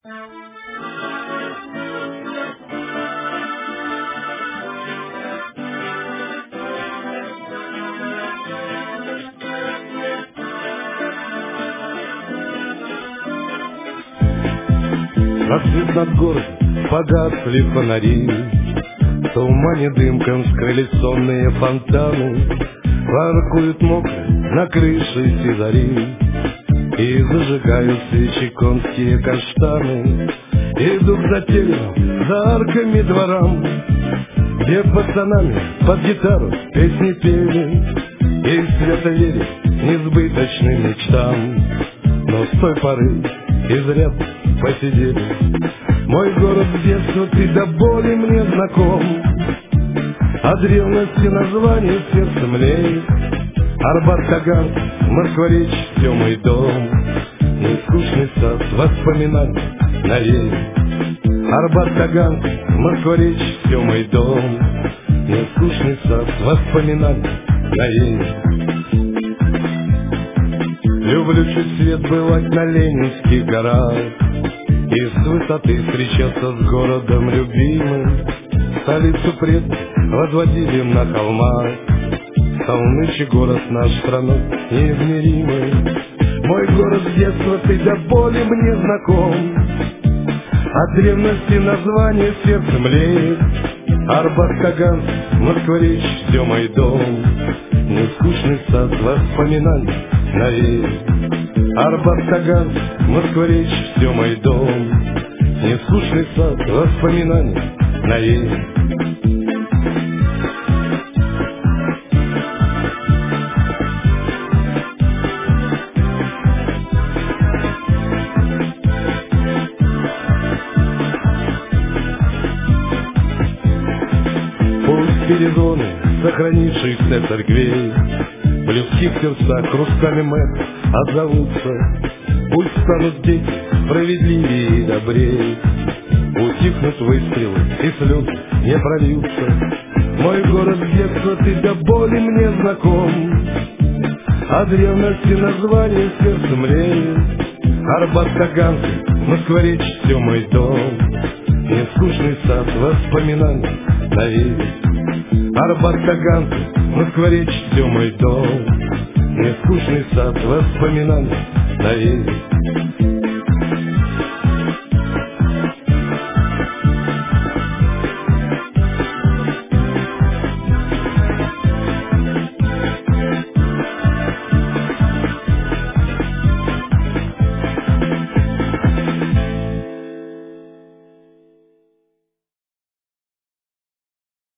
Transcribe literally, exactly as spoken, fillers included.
Рассвет над городом, погасли фонари, в тумане дымком скрылись сонные фонтаны. Воркуют мокрые на крыше сизари, и зажигают свечи конские каштаны. Идут за терем, за арками дворам, где пацанами под гитару песни пели, и свято верить несбыточным мечтам. Но с той поры изрядно посидели. Мой город с детства, ты до боли мне знаком, о древности название сердце млеет. Арбат, Таган, Москва-Речь, все мой дом, нескучный сад воспоминаний навеет. Арбат, Таган, Москва-Речь, все мой дом, нескучный сад воспоминаний навеет. Люблю чуть свет бывать на Ленинских горах, и с высоты встречаться с городом любимым. Столицу предков возводили на холмах, Солнечный город наш страной неизмеримый. Мой город с детства, ты до боли мне знаком, от древности название сердце млеет. Арбат, Таган, Москва-Речь, все мой дом, нескучный сад воспоминаний навеет. Арбат, Таган, Москва-Речь, все мой дом, нескучный сад воспоминаний навеет. Пусть перегоны сохранившихся церквей в людских сердцах хрустами мэт отзовутся. Пусть станут дети справедливее и добрее, утихнут выстрелы и слезы не прольются. Мой город с детства, ты до боли мне знаком, о древности название сердце млеет. Арбат, Таган, Москва-Речь, все мой дом, нескучный сад воспоминаний навеет. Арбат, Таган, Москва-Речь, все мой дом, нескучный сад воспоминаний навеет.